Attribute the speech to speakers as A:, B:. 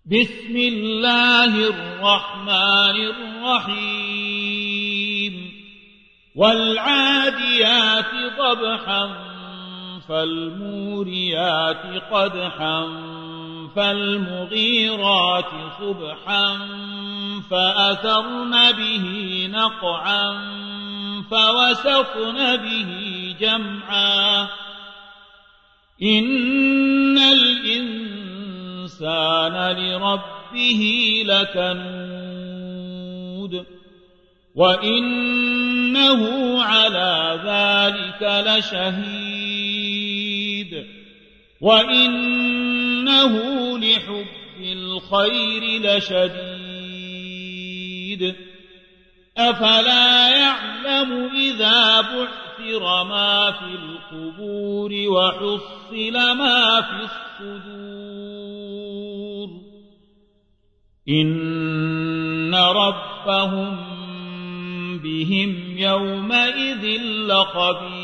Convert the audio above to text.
A: بسم الله الرحمن الرحيم والعاديات ضبحا فالموريات قدحا فالمغيرات صبحا فأثرن به نقعا فوسطن به جمعا إن الإنسان لربه لكنود وإنه على ذلك لشهيد وإنه لحب الخير لشديد أفلا يعلم إذا بعثر ما في القبور وحصل ما في الصدور إن ربهم بهم يومئذ لخبير